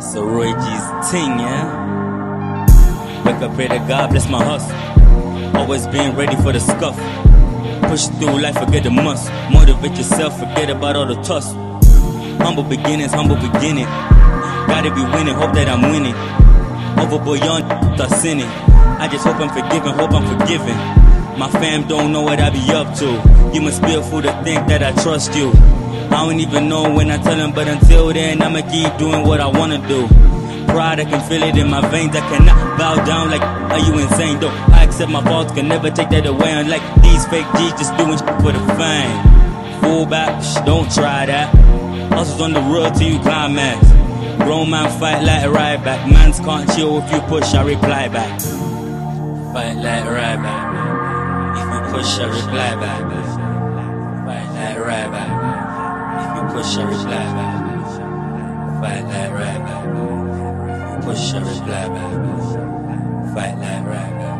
So Roy G's ting, yeah. Wake up, pray to God, bless my hustle. Always being ready for the scuff. Push through life, forget the must. Motivate yourself, forget about all the tussle. Humble beginnings, humble beginning. Gotta be winning, hope that I'm winning. Overboard young, start sinning. I just hope I'm forgiven, hope I'm forgiven. My fam don't know what I be up to. You must be a fool to think that I trust you. I don't even know when I tell them, but until then I'ma keep doing what I wanna do. Pride, I can feel it in my veins. I cannot bow down like, are you insane though? I accept my faults, can never take that away. Unlike these fake G's just doing shit for the fame. Full back, don't try that. Hustle's on the road till you climax. Grown man fight like a ride back. Mans can't chill if you push, I reply back. Fight like a ride back. If you push, I reply back. Fight like a ride back. If you push, I reply back. Fight like a ride back. Push, I reply back. Fight like a ride back.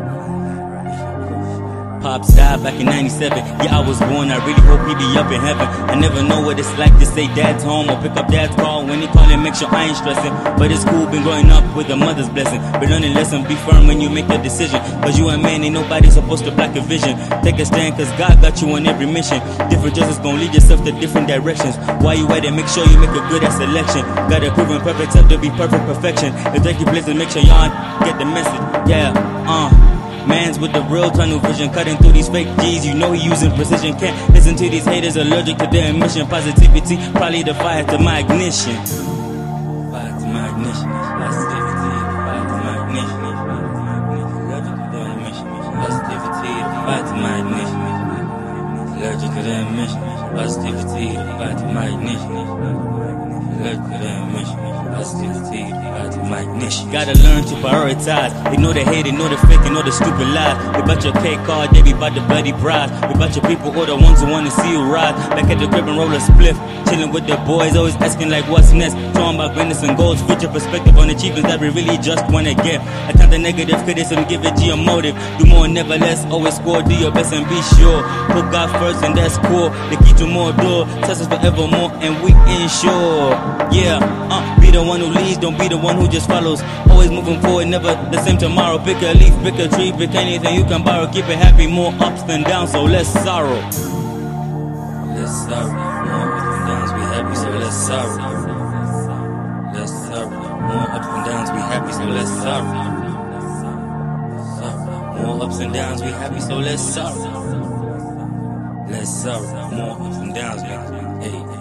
Pops died back in 97. Yeah, I was born, I really hope he be up in heaven. I never know what it's like to say dad's home or pick up dad's call. When he call and make sure I ain't stressing. But it's cool, been growing up with a mother's blessing. Been learning lesson, be firm when you make your decision. Cause you a man, ain't nobody supposed to block your vision. Take a stand, cause God got you on every mission. Different choices gon' lead yourself to different directions. While you at it, make sure you make a good ass selection. Got a proven perfect self to be perfect perfection. If take your place and make sure y'all get the message. Yeah, Mans with the real tunnel vision, cutting through these fake G's, you know he using precision. Can't listen to these haters, allergic to their emission. Positivity, probably the fire to my ignition. Fire to my ignition. Positivity, fire to my ignition. Allergic to their emission. Positivity, fire to my ignition. Allergic to their emission. Positivity, fire to my ignition. Allergic to their emission. Positivity, fire to my ignition. Gotta learn to prioritize. Ignore the hate, ignore the fake, ignore the stupid lies. We bout your cake card, they be bout the bloody prize. We bout your people or the ones who wanna see you rise. Back at the crib and roll a spliff. Chillin' with the boys, always asking like what's next. Talking about greatness and goals, future perspective on achievements that we really just wanna get. I count the negative criticism, give it G a motive. Do more, never less, always score, do your best and be sure. Put God first and that's cool. The key to more door, trust us forevermore and we ensure. Yeah, be the one who leads, don't be the one who just follows. Always moving forward, never the same tomorrow. Pick a leaf, pick a tree, pick anything you can borrow. Keep it happy, more ups than downs, so less sorrow. Less sorrow, more ups and downs, be happy, so less sorrow. Less sorrow, more ups and downs, be happy, so less sorrow. More ups and downs, be happy, so less sorrow. Less sorrow, more ups and downs, be hey.